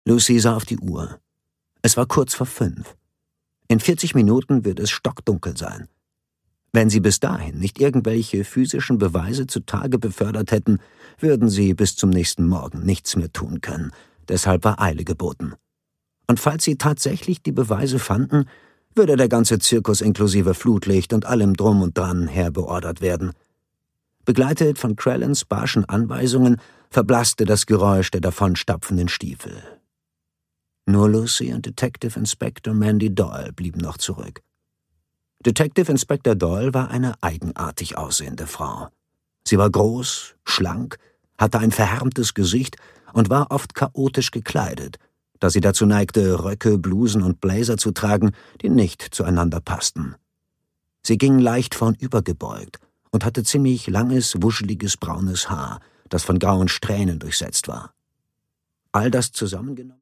Lucy sah auf die Uhr. Es war kurz vor 5. In 40 Minuten wird es stockdunkel sein. Wenn sie bis dahin nicht irgendwelche physischen Beweise zutage befördert hätten, würden sie bis zum nächsten Morgen nichts mehr tun können. Deshalb war Eile geboten. Und falls sie tatsächlich die Beweise fanden, würde der ganze Zirkus inklusive Flutlicht und allem Drum und Dran herbeordert werden. Begleitet von Crellans barschen Anweisungen verblasste das Geräusch der davonstapfenden Stiefel. Nur Lucy und Detective Inspector Mandy Doyle blieben noch zurück. Detective Inspector Doyle war eine eigenartig aussehende Frau. Sie war groß, schlank, hatte ein verhärmtes Gesicht und war oft chaotisch gekleidet, da sie dazu neigte, Röcke, Blusen und Blazer zu tragen, die nicht zueinander passten. Sie ging leicht vornübergebeugt und hatte ziemlich langes, wuscheliges braunes Haar, das von grauen Strähnen durchsetzt war. All das zusammengenommen